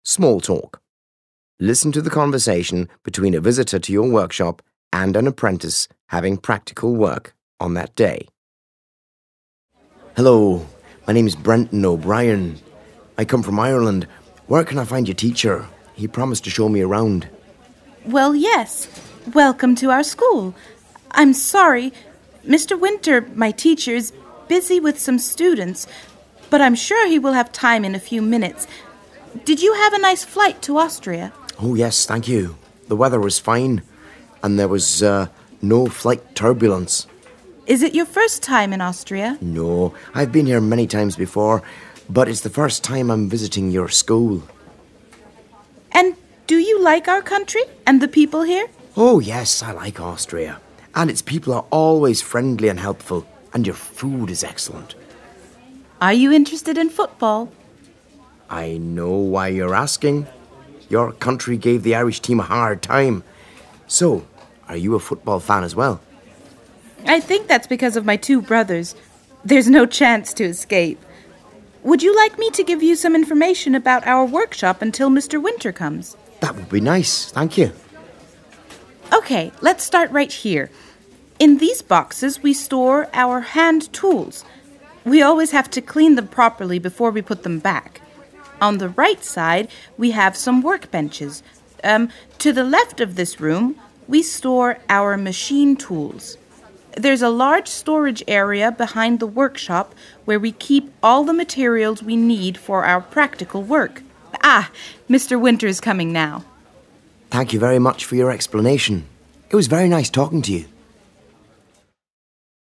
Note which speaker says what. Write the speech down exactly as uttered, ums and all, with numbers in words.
Speaker 1: Small talk. Listen to the conversation between a visitor to your workshop and an apprentice having practical work on that day.
Speaker 2: Hello, my name's Brenton O'Brien. I come from Ireland. Where can I find your teacher? He promised to show me around.
Speaker 3: Well, yes. Welcome to our school. I'm sorry, Mister Winter, my teacher, is busy with some students, but I'm sure he will have time in a few minutes. Did you have a nice flight to Austria?
Speaker 2: Oh, yes, thank you. The weather was fine, and there was uh, no flight turbulence.
Speaker 3: Is it your first time in Austria?
Speaker 2: No, I've been here many times before, but it's the first time I'm visiting your school.
Speaker 3: And do you like our country and the people here?
Speaker 2: Oh, yes, I like Austria. And its people are always friendly and helpful, and your food is excellent.
Speaker 3: Are you interested in football?
Speaker 2: I know why you're asking. Your country gave the Irish team a hard time. So, are you a football fan as well?
Speaker 3: I think that's because of my two brothers. There's no chance to escape. Would you like me to give you some information about our workshop until Mister Winter comes?
Speaker 2: That would be nice, thank you.
Speaker 3: Okay, let's start right here. In these boxes, we store our hand tools. We always have to clean them properly before we put them back. On the right side, we have some workbenches. Um, to the left of this room, we store our machine tools. There's a large storage area behind the workshop where we keep all the materials we need for our practical work. Ah, Mister Winter is coming now.
Speaker 2: Thank you very much for your explanation. It was very nice talking to you.